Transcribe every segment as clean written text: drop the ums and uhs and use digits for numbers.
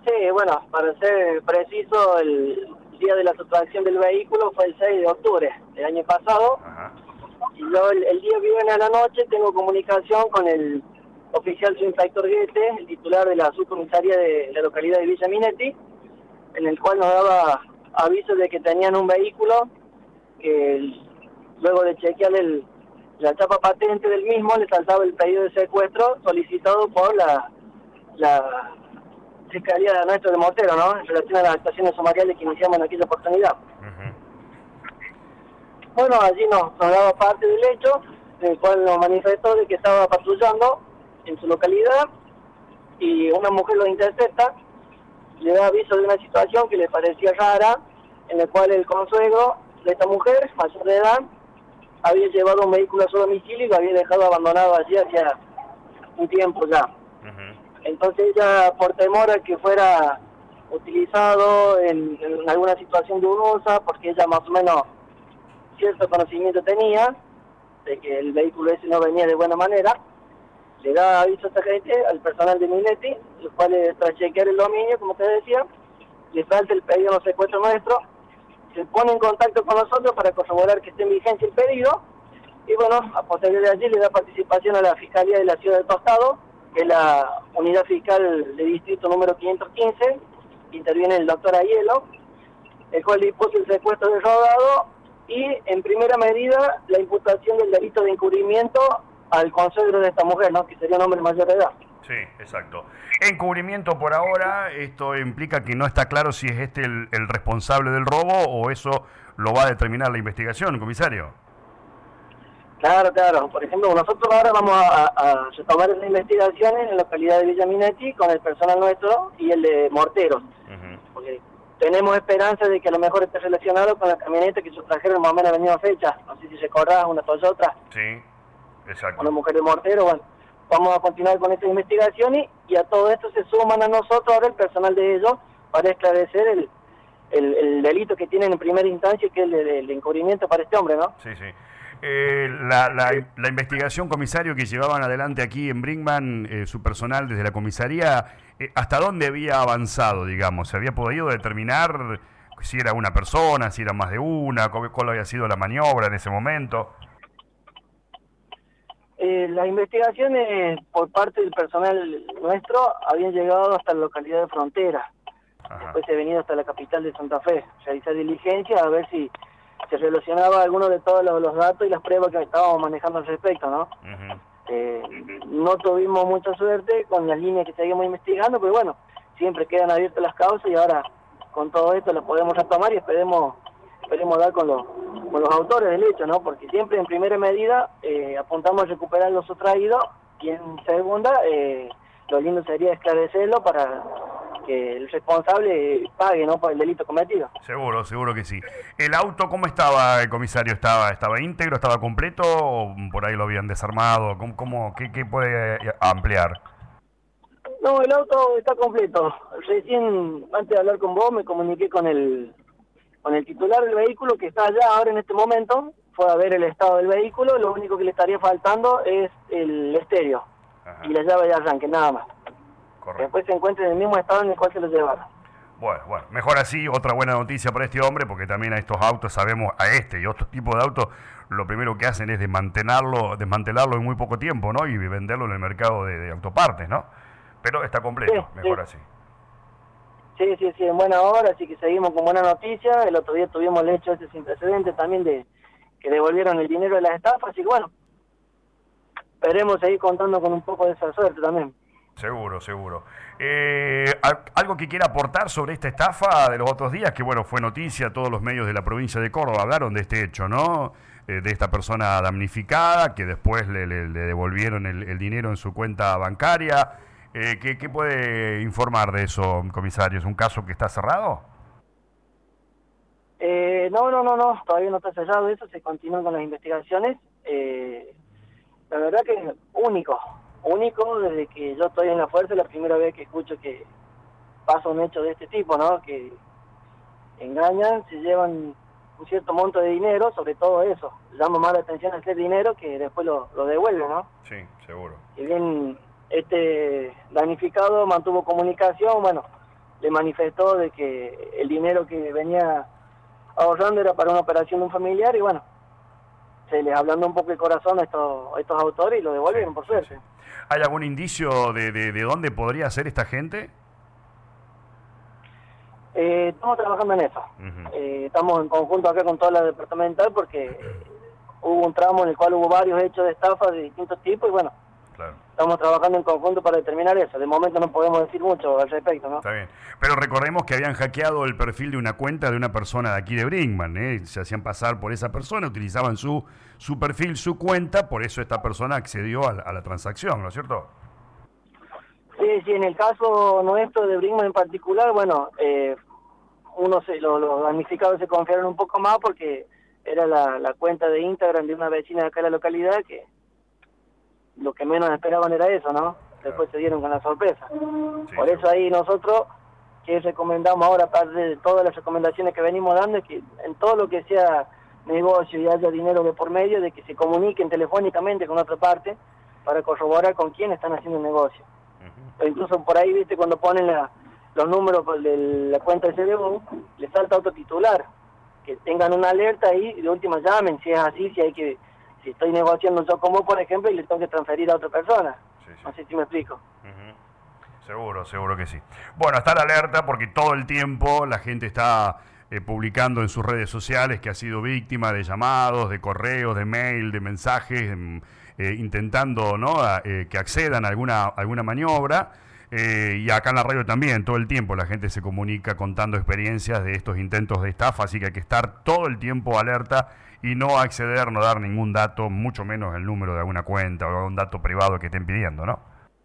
Sí, bueno, para ser preciso, el día de la sustracción del vehículo fue el 6 de octubre del año pasado. Ajá. Y yo el día viernes a la noche tengo comunicación con el oficial subinspector Guete, el titular de la subcomisaría de la localidad de Villa Minetti, en el cual nos daba aviso de que tenían un vehículo que luego de chequear la chapa patente del mismo le saltaba el pedido de secuestro solicitado por la Fiscalía de Nuestro de Mortero, ¿no? En relación a las actuaciones sumariales que iniciamos en aquella oportunidad. Uh-huh. Bueno, allí nos daba parte del hecho, en el cual nos manifestó de que estaba patrullando en su localidad y una mujer lo intercepta, le da aviso de una situación que le parecía rara, en la cual el consuegro de esta mujer, mayor de edad, había llevado un vehículo a su domicilio y lo había dejado abandonado allí hacía un tiempo ya. Uh-huh. Entonces ella, por temor a que fuera utilizado en alguna situación dudosa, porque ella más o menos cierto conocimiento tenía de que el vehículo ese no venía de buena manera, le da aviso a esta gente, al personal de Minetti, los cuales tras chequear el dominio, como te decía, le falta el pedido de secuestro nuestro, se pone en contacto con nosotros para corroborar que esté en vigencia el pedido, y bueno, a posterior de allí le da participación a la Fiscalía de la Ciudad de Tostado, que es la unidad fiscal de distrito número 515, interviene el doctor Aiello, el cual dispuso el secuestro del rodado y, en primera medida, la imputación del delito de encubrimiento al consuegro de esta mujer, ¿no? Que sería un hombre mayor de edad. Sí, exacto. Encubrimiento por ahora, esto implica que no está claro si es este el responsable del robo o eso lo va a determinar la investigación, comisario. Claro, claro. Por ejemplo, nosotros ahora vamos a retomar las investigaciones en la localidad de Villa Minetti con el personal nuestro y el de Morteros. Uh-huh. Porque tenemos esperanza de que a lo mejor esté relacionado con la camioneta que sustrajeron más o menos a la misma fecha. No sé si se corra una Toyota. Sí, exacto. Una mujer de Mortero. Bueno, vamos a continuar con estas investigaciones y a todo esto se suman a nosotros ahora el personal de ellos para esclarecer el delito que tienen en primera instancia, que es el encubrimiento para este hombre, ¿no? Sí, sí. La investigación, comisario, que llevaban adelante aquí en Brinkman, su personal desde la comisaría, ¿hasta dónde había avanzado, digamos? ¿Se había podido determinar si era una persona, si era más de una, cuál había sido la maniobra en ese momento? Las investigaciones por parte del personal nuestro habían llegado hasta la localidad de Frontera. Ajá. Después se ha venido hasta la capital de Santa Fe, realizar diligencia a ver si se relacionaba alguno de todos los datos y las pruebas que estábamos manejando al respecto, ¿no? Uh-huh. No tuvimos mucha suerte con las líneas que seguimos investigando, pero bueno, siempre quedan abiertas las causas y ahora con todo esto las podemos retomar y esperemos dar con los autores del hecho, ¿no? Porque siempre en primera medida apuntamos a recuperar lo sustraído y en segunda lo lindo sería esclarecerlo para que el responsable pague, ¿no?, por el delito cometido. Seguro que sí. ¿El auto cómo estaba, el comisario? ¿Estaba íntegro, estaba completo o por ahí lo habían desarmado? ¿Qué puede ampliar? No, el auto está completo. Recién, antes de hablar con vos, me comuniqué con el titular del vehículo que está allá ahora en este momento. Fue a ver el estado del vehículo. Lo único que le estaría faltando es el estéreo. Ajá. Y la llave de arranque, nada más. Correcto. Después se encuentra en el mismo estado en el cual se lo llevaron. Bueno, mejor así, otra buena noticia para este hombre, porque también a estos autos, sabemos, a este y otros tipos de autos, lo primero que hacen es desmantelarlo en muy poco tiempo, ¿no? Y venderlo en el mercado de autopartes, ¿no? Pero está completo, sí, mejor así. Sí, en buena hora, así que seguimos con buena noticia. El otro día tuvimos el hecho sin precedentes también de que devolvieron el dinero de las estafas, así que bueno, esperemos seguir contando con un poco de esa suerte también. Seguro. ¿Algo que quiera aportar sobre esta estafa de los otros días? Que bueno, fue noticia, todos los medios de la provincia de Córdoba hablaron de este hecho, ¿no? De esta persona damnificada, que después le devolvieron el dinero en su cuenta bancaria. ¿Qué puede informar de eso, comisario? ¿Es un caso que está cerrado? No, todavía no está cerrado eso, se continúan con las investigaciones. La verdad que es único, desde que yo estoy en la fuerza, es la primera vez que escucho que pasa un hecho de este tipo, ¿no? Que engañan, se llevan un cierto monto de dinero, sobre todo eso. Llama más la atención a ese dinero que después lo devuelven, ¿no? Sí, seguro. Y bien, este damnificado mantuvo comunicación, bueno, le manifestó de que el dinero que venía ahorrando era para una operación de un familiar y bueno, se les ablandó un poco el corazón a estos autores y lo devolvieron, por suerte. Sí. ¿Hay algún indicio de dónde podría ser esta gente? Estamos trabajando en eso. Estamos en conjunto acá con toda la departamental porque hubo un tramo en el cual hubo varios hechos de estafa de distintos tipos y bueno, claro, estamos trabajando en conjunto para determinar eso. De momento no podemos decir mucho al respecto, ¿no? Está bien. Pero recordemos que habían hackeado el perfil de una cuenta de una persona de aquí de Brinkmann, ¿eh? Se hacían pasar por esa persona, utilizaban su perfil, su cuenta, por eso esta persona accedió a la transacción, ¿no es cierto? Sí, en el caso nuestro de Brinkmann en particular, bueno, los damnificados se confiaron un poco más porque era la cuenta de Instagram de una vecina de acá de la localidad que lo que menos esperaban era eso, ¿no? Después se dieron con la sorpresa. Por eso ahí nosotros, que recomendamos ahora, aparte de todas las recomendaciones que venimos dando, es que en todo lo que sea negocio y haya dinero de por medio, de que se comuniquen telefónicamente con otra parte para corroborar con quién están haciendo el negocio. O incluso por ahí, viste, cuando ponen los números de la cuenta de CDU, les salta otro titular, que tengan una alerta ahí y de última llamen, si es así, si estoy negociando yo como por ejemplo y le tengo que transferir a otra persona. Sí. No sé si me explico. Seguro que sí. Bueno, está la alerta porque todo el tiempo la gente está publicando en sus redes sociales que ha sido víctima de llamados, de correos, de mail, de mensajes, intentando, ¿no? Que accedan a alguna maniobra. Y acá en la radio también, todo el tiempo la gente se comunica contando experiencias de estos intentos de estafa, así que hay que estar todo el tiempo alerta y no acceder, no dar ningún dato, mucho menos el número de alguna cuenta o algún dato privado que estén pidiendo, ¿no?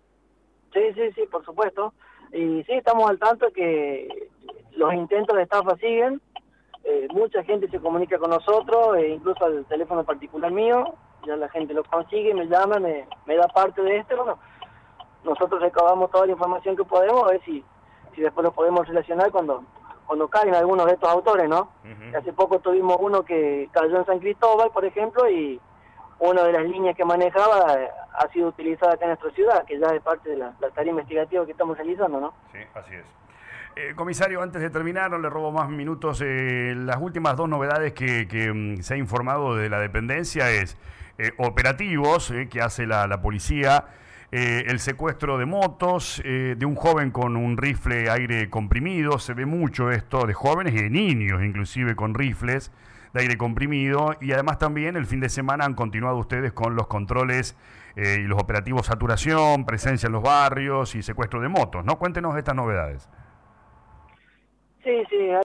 Sí, por supuesto. Y sí, estamos al tanto que los intentos de estafa siguen, mucha gente se comunica con nosotros, incluso al teléfono particular mío, ya la gente lo consigue, me llama, me da parte de esto, bueno, nosotros recabamos toda la información que podemos, a ver si después lo podemos relacionar cuando caen algunos de estos autores, ¿no? Hace poco tuvimos uno que cayó en San Cristóbal, por ejemplo, y una de las líneas que manejaba ha sido utilizada acá en nuestra ciudad, que ya es parte de la tarea investigativa que estamos realizando, ¿no? Sí, así es. Comisario, antes de terminar, no le robo más minutos. Las últimas dos novedades que se ha informado de la dependencia es operativos que hace la policía, el secuestro de motos, de un joven con un rifle aire comprimido. Se ve mucho esto de jóvenes y de niños, inclusive con rifles de aire comprimido. Y además también el fin de semana han continuado ustedes con los controles y los operativos saturación, presencia en los barrios y secuestro de motos, ¿no? Cuéntenos estas novedades. Sí.